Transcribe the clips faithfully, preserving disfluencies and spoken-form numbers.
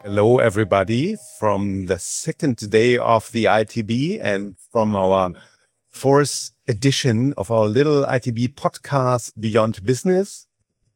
Hello, everybody, from the second day of the I T B and from our fourth edition of our little I T B podcast, Beyond Business.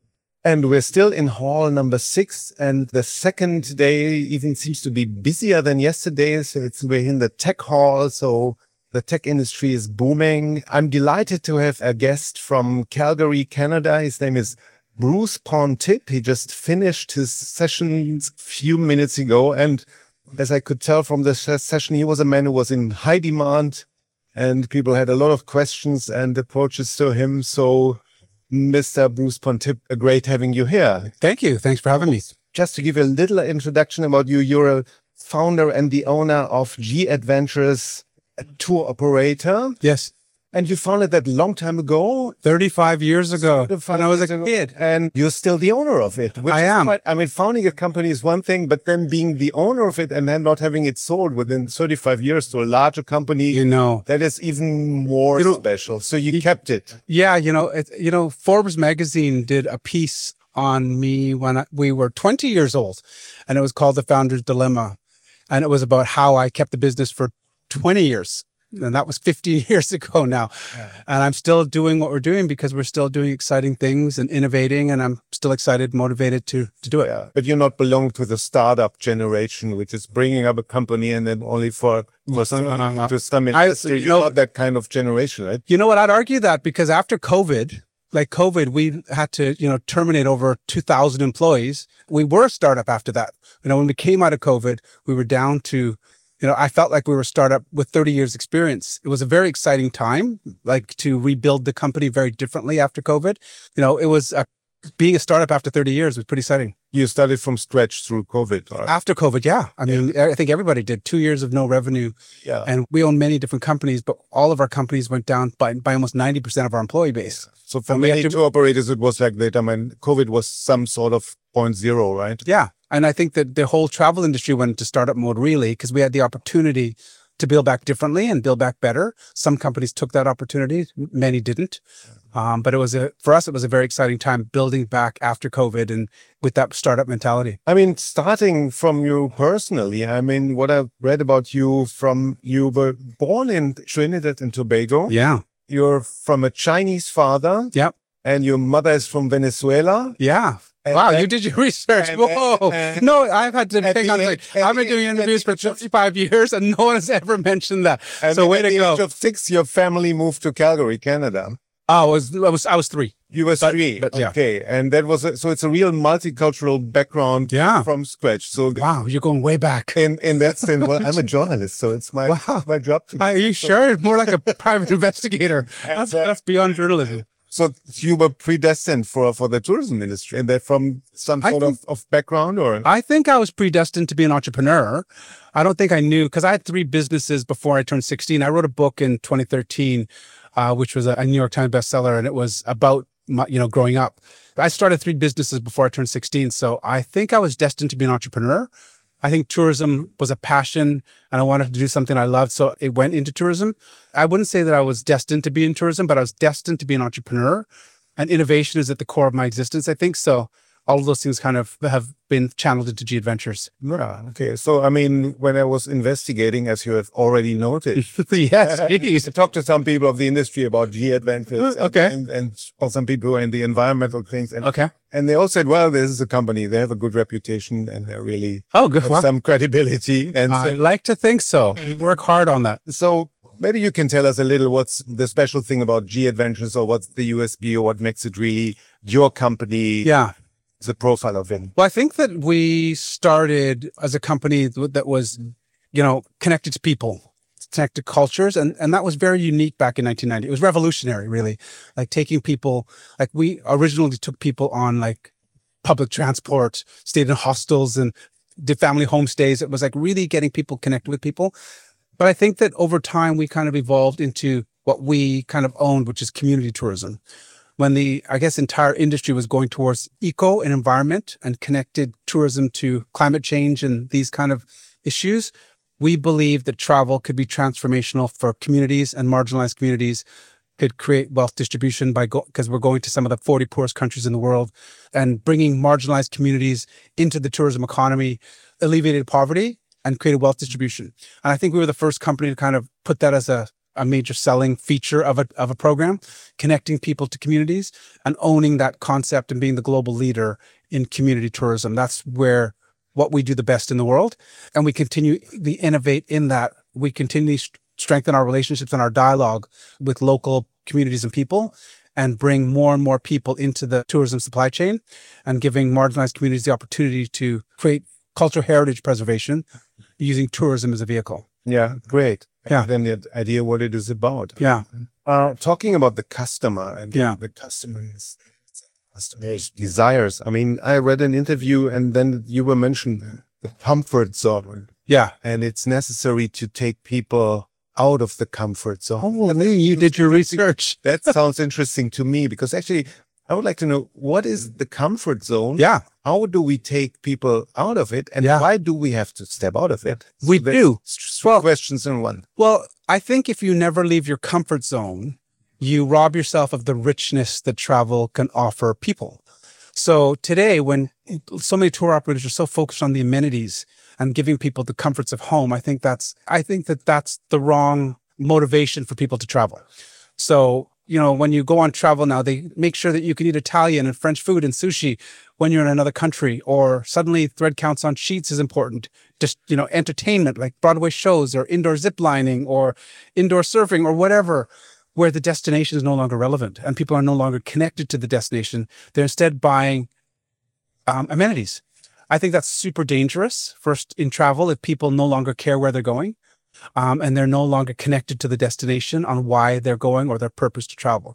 And we're still in hall number six, and the second day even seems to be busier than yesterday. So it's, we're in the tech hall, so the tech industry is booming. I'm delighted to have a guest from Calgary, Canada. His name is Bruce Pontip. He just finished his session a few minutes ago. And as I could tell from the session, he was a man who was in high demand and people had a lot of questions and approaches to him. So Mister Bruce Pontip, great having you here. Thank you. Thanks for having me. Just to give you a little introduction about you, you're a founder and the owner of G Adventures, a tour operator. Yes. And you founded that long time ago. thirty-five years ago, when I was a kid. And you're still the owner of it. I am. Quite, I mean, founding a company is one thing, but then being the owner of it and then not having it sold within thirty-five years to a larger company, You know, that is even more You know, special. So you kept it. yeah, you know, it, you know, Forbes magazine did a piece on me when I, we were twenty years old, and it was called The Founder's Dilemma. And it was about how I kept the business for twenty years. And that was fifteen years ago now. Yeah. And I'm still doing what we're doing because we're still doing exciting things and innovating. And I'm still excited, motivated to, to do it. Yeah. But you're not belong to the startup generation, which is bringing up a company and then only for, for some, to some industry. I, You're you know, not that kind of generation, right? You know what? I'd argue that because after COVID, like COVID, we had to, you know, terminate over two thousand employees. We were a startup after that. You know, when we came out of COVID, we were down to, you know, I felt like we were a startup with thirty years experience. It was a very exciting time, like to rebuild the company very differently after COVID. You know, it was a, being a startup after thirty years was pretty exciting. You started from scratch through COVID. Or? After COVID, yeah. I mean, yeah. I think everybody did. Two years of no revenue. Yeah. And we own many different companies, but all of our companies went down by, by almost ninety percent of our employee base. So for many to, tour operators, it was like that. I mean, COVID was some sort of point zero, right? Yeah. And I think that the whole travel industry went into startup mode really because we had the opportunity to build back differently and build back better. Some companies took that opportunity, many didn't. Um, but it was a, for us, it was a very exciting time building back after COVID and with that startup mentality. I mean, starting from you personally, I mean, what I've read about you from, you were born in Trinidad and Tobago. Yeah. You're from a Chinese father. Yep. And your mother is from Venezuela. Yeah. And wow, then, you did your research. and Whoa. then, uh, no, I've had to hang on. Like, and I've been the- doing and interviews the- for fifty-five years and no one has ever mentioned that. And so way at to the go. age of six, your family moved to Calgary, Canada. Oh, I was, I was, I was three. You were But- three. but yeah. Okay. And that was, a, so it's a real multicultural background Yeah. from scratch. So Wow, you're going way back. in, in that sense, well, I'm a journalist, so it's my, Wow. my job to Are you sure? More like a private investigator. That's, uh, that's beyond journalism. So you were predestined for, for the tourism industry, and that from some I sort think- of, of background, or I think I was predestined to be an entrepreneur. I don't think I knew because I had three businesses before I turned sixteen. I wrote a book in twenty thirteen, uh, which was a, a New York Times bestseller, and it was about my, you know, growing up. I started three businesses before I turned sixteen. So I think I was destined to be an entrepreneur. I think tourism was a passion and I wanted to do something I loved. So it went into tourism. I wouldn't say that I was destined to be in tourism, but I was destined to be an entrepreneur, and innovation is at the core of my existence. I think so. All of those things kind of have been channeled into G Adventures. yeah, okay. So I mean, when I was investigating, as you have already noted, yes. I Geez. talked to some people of the industry about G Adventures, and, Okay. and, and or some people in the environmental things, and Okay. and they all said, well, this is a company; they have a good reputation, and they really Oh, good. have Well, some credibility, and I so, like to think so. Work hard on that. so maybe you can tell us a little what's the special thing about G Adventures, or what's the U S P, or what makes it really your company. Yeah. The profile of it. Well, I think that we started as a company that was, you know, connected to people, connected to cultures. And, and that was very unique back in nineteen ninety. It was revolutionary, really. Like taking people, like we originally took people on like public transport, stayed in hostels and did family homestays. It was like really getting people connected with people. But I think that over time, we kind of evolved into what we kind of owned, which is community tourism. When the, I guess, entire industry was going towards eco and environment and connected tourism to climate change and these kind of issues, we believe that travel could be transformational for communities and marginalized communities could create wealth distribution by go because we're going to some of the forty poorest countries in the world and bringing marginalized communities into the tourism economy, alleviated poverty and created wealth distribution. And I think we were the first company to kind of put that as a, a major selling feature of a, of a program, connecting people to communities and owning that concept and being the global leader in community tourism. That's where what we do the best in the world. And we continue to innovate in that. We continue to strengthen our relationships and our dialogue with local communities and people and bring more and more people into the tourism supply chain and giving marginalized communities the opportunity to create cultural heritage preservation using tourism as a vehicle. Yeah, great. Yeah. Then the idea what it is about. Yeah. Uh, talking about the customer and Yeah. the customer's, customer's desires. I mean, I read an interview and then you were mentioned the comfort zone. Yeah. And it's necessary to take people out of the comfort zone. Oh, you did your research. That sounds interesting to me because actually I would like to know what is the comfort zone? Yeah. How do we take people out of it? And Yeah. why do we have to step out of it? We So do. that's Well- questions in one. Well, I think if you never leave your comfort zone, you rob yourself of the richness that travel can offer people. So today, when so many tour operators are so focused on the amenities and giving people the comforts of home, I think that's, I think that that's the wrong motivation for people to travel. So, you know, when you go on travel now, they make sure that you can eat Italian and French food and sushi when you're in another country, or suddenly thread counts on sheets is important. Just, you know, entertainment like Broadway shows or indoor zip lining or indoor surfing or whatever, where the destination is no longer relevant and people are no longer connected to the destination. They're instead buying um, amenities. I think that's super dangerous first in travel if people no longer care where they're going. Um, and they're no longer connected to the destination on why they're going or their purpose to travel.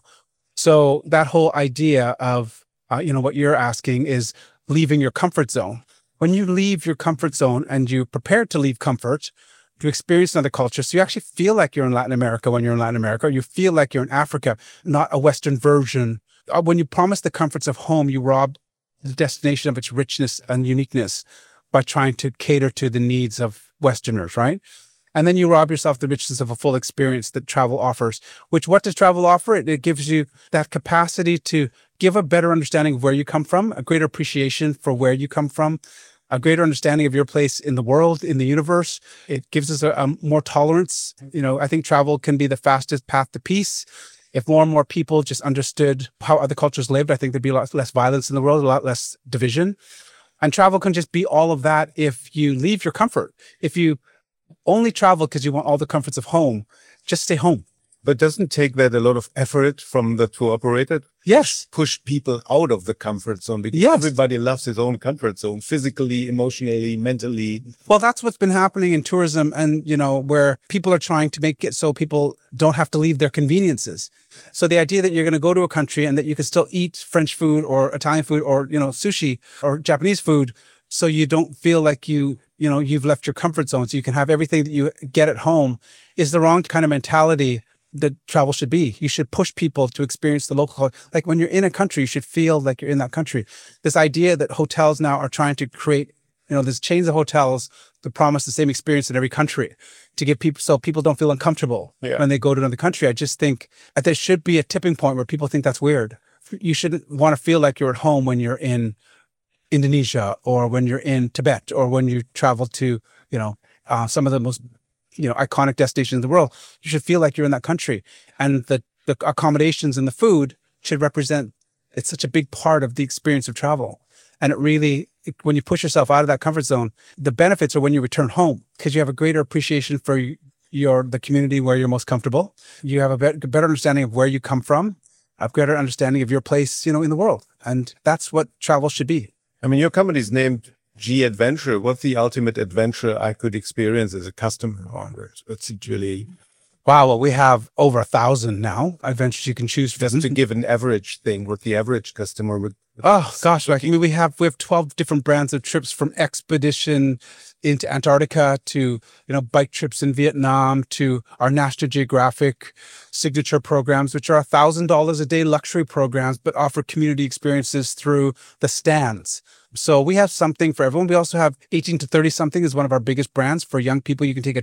So that whole idea of, uh, you know, what you're asking is leaving your comfort zone. When you leave your comfort zone and you're prepared to leave comfort to experience another culture, so you actually feel like you're in Latin America when you're in Latin America, or you feel like you're in Africa, not a Western version. Uh, when you promise the comforts of home, you rob the destination of its richness and uniqueness by trying to cater to the needs of Westerners, right? And then you rob yourself the richness of a full experience that travel offers, which what does travel offer? It, it gives you that capacity to give a better understanding of where you come from, a greater appreciation for where you come from, a greater understanding of your place in the world, in the universe. It gives us a, a more tolerance. You know, I think travel can be the fastest path to peace. If more and more people just understood how other cultures lived, I think there'd be a lot less violence in the world, a lot less division. And travel can just be all of that if you leave your comfort. If you only travel because you want all the comforts of home, just stay home. But doesn't take that a lot of effort from the tour operator? Yes. Push people out of the comfort zone because Yes. everybody loves his own comfort zone, physically, emotionally, mentally. Well, that's what's been happening in tourism and, you know, where people are trying to make it so people don't have to leave their conveniences. So the idea that you're going to go to a country and that you can still eat French food or Italian food or, you know, sushi or Japanese food, so you don't feel like you, you know, you've left your comfort zone, so you can have everything that you get at home, is the wrong kind of mentality that travel should be. You should push people to experience the local culture. Like when you're in a country, you should feel like you're in that country. This idea that hotels now are trying to create, you know, there's chains of hotels that promise the same experience in every country to give people, so people don't feel uncomfortable Yeah. when they go to another country. I just think that there should be a tipping point where people think that's weird. You shouldn't want to feel like you're at home when you're in Indonesia or when you're in Tibet or when you travel to, you know, uh, some of the most, you know, iconic destinations in the world. You should feel like you're in that country, and the, the accommodations and the food should represent, it's such a big part of the experience of travel. And it really, it, when you push yourself out of that comfort zone, the benefits are when you return home because you have a greater appreciation for your, the community where you're most comfortable. You have a better, better understanding of where you come from, a greater understanding of your place, you know, in the world. And that's what travel should be. I mean, your company is named G Adventure. What's the ultimate adventure I could experience as a customer? What's it really? Wow. Well, we have over a thousand now adventures you can choose from. Just to give an average thing, what the average customer would. Oh gosh, like I mean, we have we have twelve different brands of trips, from expedition into Antarctica to, you know, bike trips in Vietnam to our National Geographic signature programs, which are a thousand dollars a day luxury programs, but offer community experiences through the stands. So we have something for everyone. We also have eighteen to thirty something is one of our biggest brands for young people. You can take a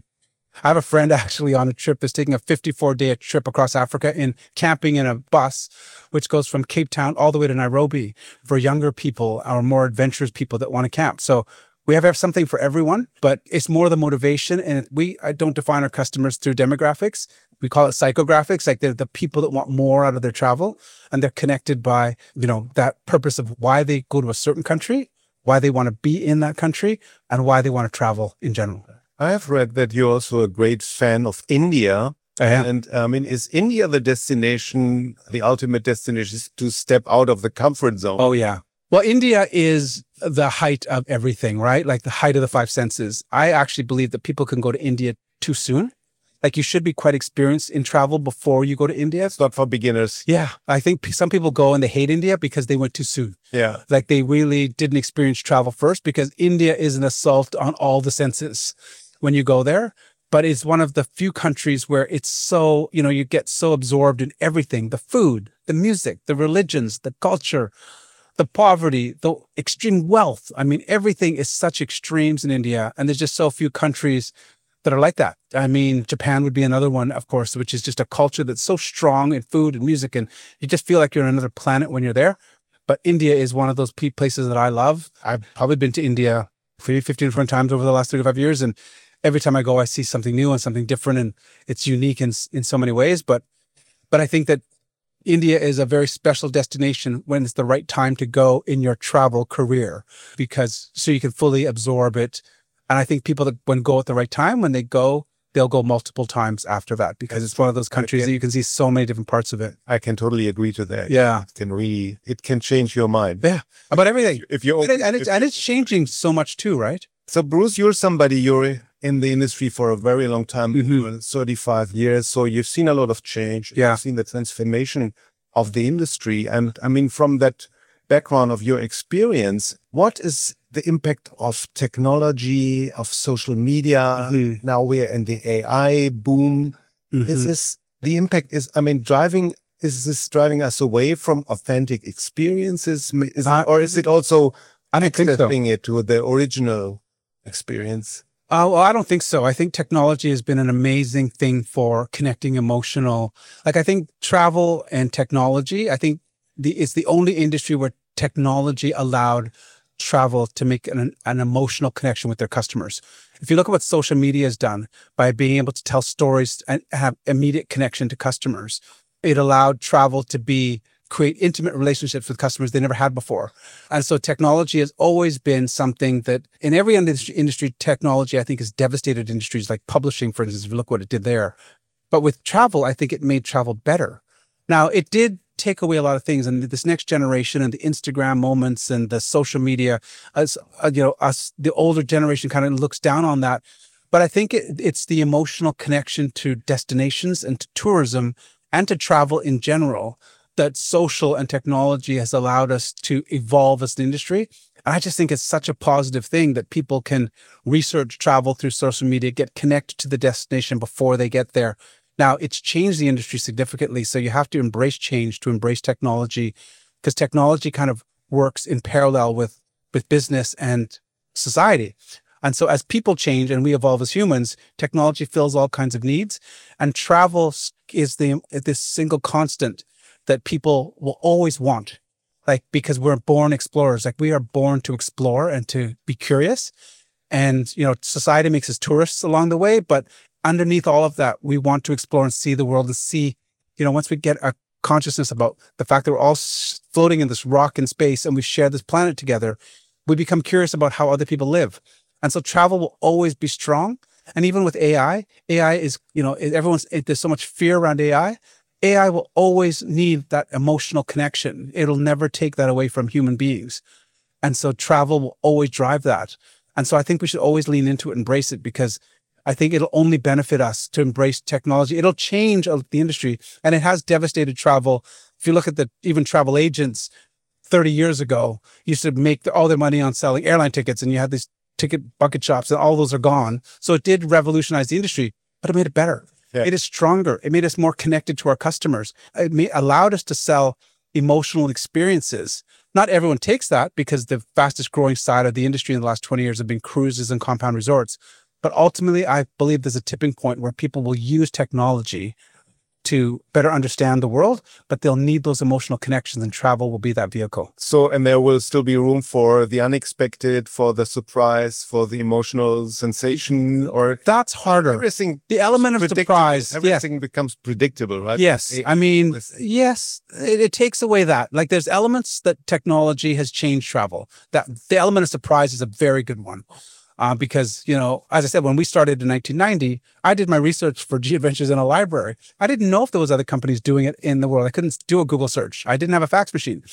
I have a friend actually on a trip that's taking a fifty-four day trip across Africa in camping in a bus, which goes from Cape Town all the way to Nairobi for younger people or more adventurous people that want to camp. So we have something for everyone, but it's more the motivation. And we I don't define our customers through demographics. We call it psychographics, like they're the people that want more out of their travel. And they're connected by, you know, that purpose of why they go to a certain country, why they want to be in that country, and why they want to travel in general. I have read that you're also a great fan of India. I am. And I mean, is India the destination, the ultimate destination to step out of the comfort zone? Oh, yeah. Well, India is the height of everything, right? Like the height of the five senses. I actually believe that people can go to India too soon. Like you should be quite experienced in travel before you go to India. It's not for beginners. Yeah. I think some people go and they hate India because they went too soon. Yeah. Like they really didn't experience travel first, because India is an assault on all the senses when you go there. But it's one of the few countries where it's so, you know, you get so absorbed in everything, the food, the music, the religions, the culture, the poverty, the extreme wealth. I mean, everything is such extremes in India. And there's just so few countries that are like that. I mean, Japan would be another one, of course, which is just a culture that's so strong in food and music. And you just feel like you're on another planet when you're there. But India is one of those places that I love. I've probably been to India fifteen different times over the last thirty-five years. And every time I go, I see something new and something different. And it's unique in, in so many ways. But, but I think that India is a very special destination when it's the right time to go in your travel career, because so you can fully absorb it. And I think people that when go at the right time, when they go, they'll go multiple times after that, because it's one of those countries that you can see so many different parts of it. I can totally agree to that. Yeah. It can really, it can change your mind. Yeah. About everything. If you're, and, it, and, it's, and it's changing so much too, right? So Bruce, you're somebody, you're in the industry for a very long time, Mm-hmm. thirty-five years. So you've seen a lot of change. Yeah. You've seen the transformation of the industry. And I mean, from that background of your experience, what is the impact of technology, of social media? Mm-hmm. Now we're in the A I boom. Mm-hmm. Is this, the impact is, I mean, driving, is this driving us away from authentic experiences? Is Uh, it, or is it also I don't think so. accessing it to the original experience? Uh, well, I don't think so. I think technology has been an amazing thing for connecting emotional. Like I think travel and technology, I think the it's the only industry where technology allowed travel to make an, an emotional connection with their customers. If you look at what social media has done by being able to tell stories and have immediate connection to customers, it allowed travel to be create intimate relationships with customers they never had before. And so technology has always been something that in every industry, industry, technology, I think, has devastated industries like publishing, for instance, if you look what it did there. But with travel, I think it made travel better. Now, it did take away a lot of things, and this next generation and the Instagram moments and the social media, as uh, you know, us, the older generation kind of looks down on that. But I think it, it's the emotional connection to destinations and to tourism and to travel in general that social and technology has allowed us to evolve as an industry. And I just think it's such a positive thing that people can research travel through social media, get connected to the destination before they get there. Now, it's changed the industry significantly. So you have to embrace change to embrace technology, because technology kind of works in parallel with, with business and society. And so as people change and we evolve as humans, technology fills all kinds of needs. And travel is the this single constant that people will always want, like, because we're born explorers. Like, we are born to explore and to be curious. And, you know, society makes us tourists along the way, but underneath all of that, we want to explore and see the world and see, you know, once we get a consciousness about the fact that we're all floating in this rock in space and we share this planet together, we become curious about how other people live. And so travel will always be strong. And even with A I, A I is, you know, everyone's, there's so much fear around A I. A I will always need that emotional connection. It'll never take that away from human beings. And so travel will always drive that. And so I think we should always lean into it, embrace it, because I think it'll only benefit us to embrace technology. It'll change the industry, and it has devastated travel. If you look at the even travel agents thirty years ago, used to make all their money on selling airline tickets, and you had these ticket bucket shops, and all those are gone. So it did revolutionize the industry, but it made it better. Yeah. It is stronger. It made us more connected to our customers. It made, allowed us to sell emotional experiences. Not everyone takes that, because the fastest growing side of the industry in the last twenty years have been cruises and compound resorts. But ultimately, I believe there's a tipping point where people will use technology to better understand the world, but they'll need those emotional connections, and travel will be that vehicle. So, and there will still be room for the unexpected, for the surprise, for the emotional sensation, or that's harder. Everything, the element of surprise, everything yes. becomes predictable, right? Yes. I mean, yes, it, it takes away that. Like there's elements that technology has changed travel. That the element of surprise is a very good one. Uh, because, you know, as I said, when we started in nineteen ninety, I did my research for G Adventures in a library. I didn't know if there was other companies doing it in the world. I couldn't do a Google search. I didn't have a fax machine.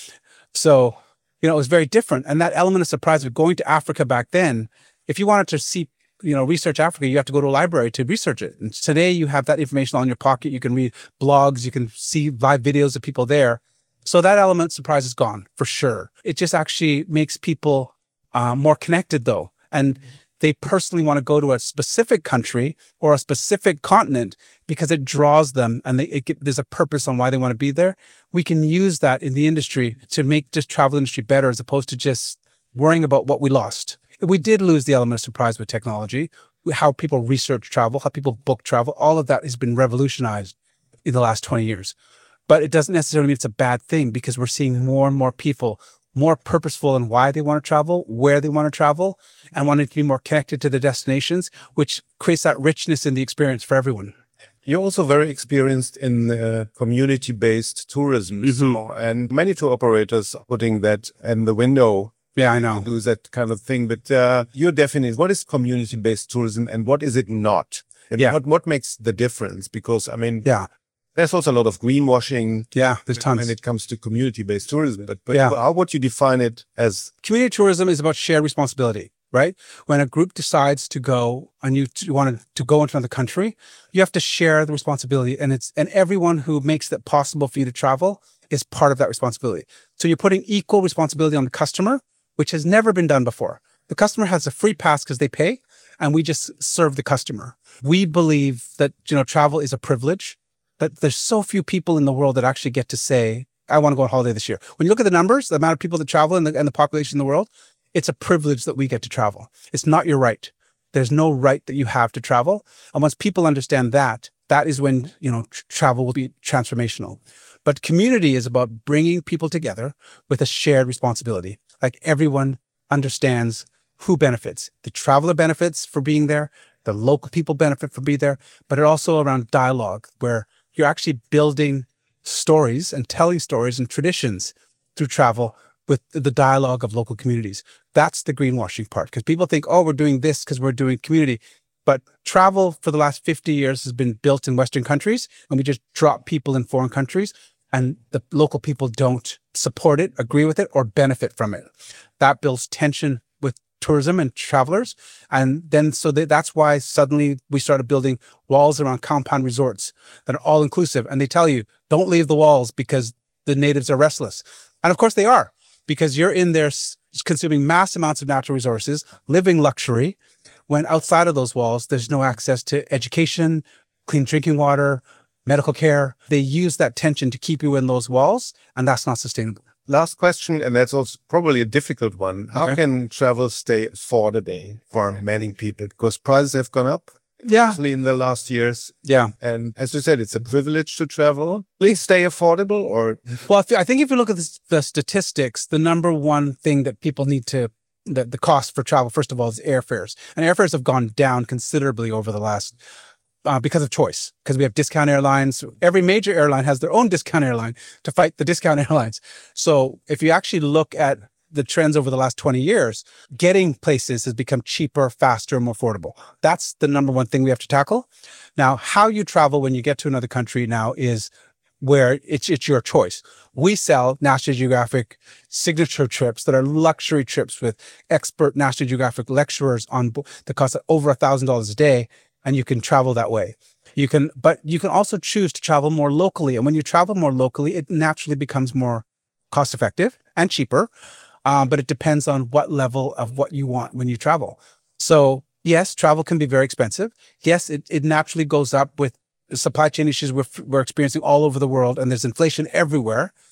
So, you know, it was very different. And that element of surprise of going to Africa back then, if you wanted to see, you know, research Africa, you have to go to a library to research it. And today you have that information on your pocket. You can read blogs, you can see live videos of people there. So that element of surprise is gone for sure. It just actually makes people uh, more connected though. And they personally want to go to a specific country or a specific continent because it draws them and they, it, there's a purpose on why they want to be there. We can use that in the industry to make this travel industry better as opposed to just worrying about what we lost. We did lose the element of surprise with technology, how people research travel, how people book travel. All of that has been revolutionized in the last twenty years. But it doesn't necessarily mean it's a bad thing because we're seeing more and more people more purposeful in why they want to travel, where they want to travel, and wanting to be more connected to the destinations, which creates that richness in the experience for everyone. You're also very experienced in uh, community-based tourism, mm-hmm. so, and many tour operators are putting that in the window. Yeah, I know. Do that kind of thing. But uh, your definition, what is community-based tourism and what is it not? And yeah. what, what makes the difference? Because, I mean, yeah. there's also a lot of greenwashing. Yeah, there's tons. When it comes to community-based tourism. But, but yeah. how would you define it as? Community tourism is about shared responsibility, right? When a group decides to go and you, you want to go into another country, you have to share the responsibility. And it's and everyone who makes it possible for you to travel is part of that responsibility. So you're putting equal responsibility on the customer, which has never been done before. The customer has a free pass because they pay, and we just serve the customer. We believe that, you know, travel is a privilege. That there's so few people in the world that actually get to say, I want to go on holiday this year. When you look at the numbers, the amount of people that travel and the, and the population in the world, it's a privilege that we get to travel. It's not your right. There's no right that you have to travel. And once people understand that, that is when, you know, tr- travel will be transformational. But community is about bringing people together with a shared responsibility. Like everyone understands who benefits. The traveler benefits for being there. The local people benefit from being there. But it also around dialogue where you're actually building stories and telling stories and traditions through travel with the dialogue of local communities. That's the greenwashing part, because people think, oh, we're doing this because we're doing community. But travel for the last fifty years has been built in Western countries, and we just drop people in foreign countries, and the local people don't support it, agree with it, or benefit from it. That builds tension with tourism and travelers. And then, so they, that's why suddenly we started building walls around compound resorts that are all inclusive. And they tell you, don't leave the walls because the natives are restless. And of course they are, because you're in there consuming mass amounts of natural resources, living luxury, when outside of those walls, there's no access to education, clean drinking water, medical care. They use that tension to keep you in those walls, and that's not sustainable. Last question, and that's also probably a difficult one. How Okay. can travel stay affordable for many people? Because prices have gone up, Yeah. especially in the last years. Yeah. And as you said, it's a privilege to travel. Please stay affordable, or Well, if, I think if you look at the, the statistics, the number one thing that people need to, the, the cost for travel, first of all, is airfares. And airfares have gone down considerably over the last, uh, because of choice, because we have discount airlines. Every major airline has their own discount airline to fight the discount airlines. So if you actually look at the trends over the last twenty years, getting places has become cheaper, faster, more affordable. That's the number one thing we have to tackle. Now, how you travel when you get to another country now is where it's it's your choice. We sell National Geographic signature trips that are luxury trips with expert National Geographic lecturers on board that cost over a thousand dollars a day, and you can travel that way. You can, but you can also choose to travel more locally. And when you travel more locally, it naturally becomes more cost effective and cheaper. Um, but it depends on what level of what you want when you travel. So yes, travel can be very expensive. Yes, it, it naturally goes up with supply chain issues we're, we're experiencing all over the world, and there's inflation everywhere.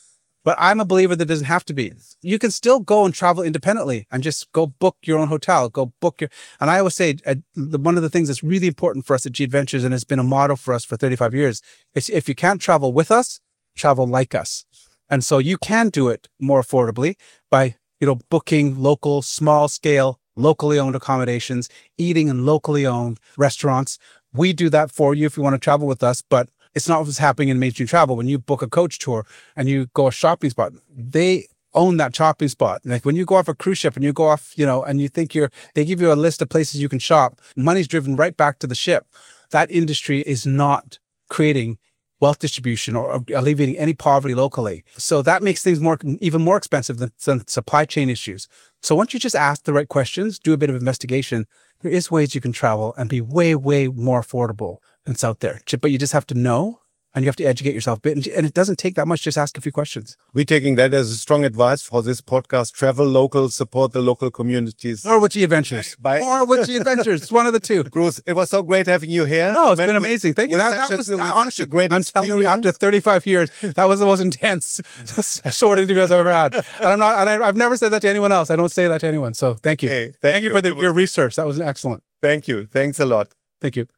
But I'm a believer that it doesn't have to be. You can still go and travel independently and just go book your own hotel, go book your, and I always say uh, the, one of the things that's really important for us at G Adventures, and has been a motto for us for thirty-five years, is if you can't travel with us, travel like us. And so you can do it more affordably by, you know, booking local, small scale, locally owned accommodations, eating in locally owned restaurants. We do that for you if you want to travel with us, but it's not what's happening in mainstream travel. When you book a coach tour and you go a shopping spot, they own that shopping spot. Like when you go off a cruise ship and you go off, you know, and you think you're, they give you a list of places you can shop, money's driven right back to the ship. That industry is not creating wealth distribution or alleviating any poverty locally. So that makes things more, even more expensive than, than supply chain issues. So once you just ask the right questions, do a bit of investigation, there is ways you can travel and be way, way more affordable than it's out there. But you just have to know, and you have to educate yourself a bit. And it doesn't take that much, just ask a few questions. We're taking that as a strong advice for this podcast. Travel local, support the local communities. Or with G Adventures. By or with G Adventures. It's one of the two. Bruce, it was so great having you here. No, it's When been we- amazing. Thank you. with That, that such was, a- honestly, such a great I'm telling you, experience. after thirty-five years, that was the most intense short interview I've ever had. And I'm not, and I, I've never said that to anyone else. I don't say that to anyone. So thank you. Hey, thank you for the, your research. That was excellent. Thank you. Thanks a lot. Thank you.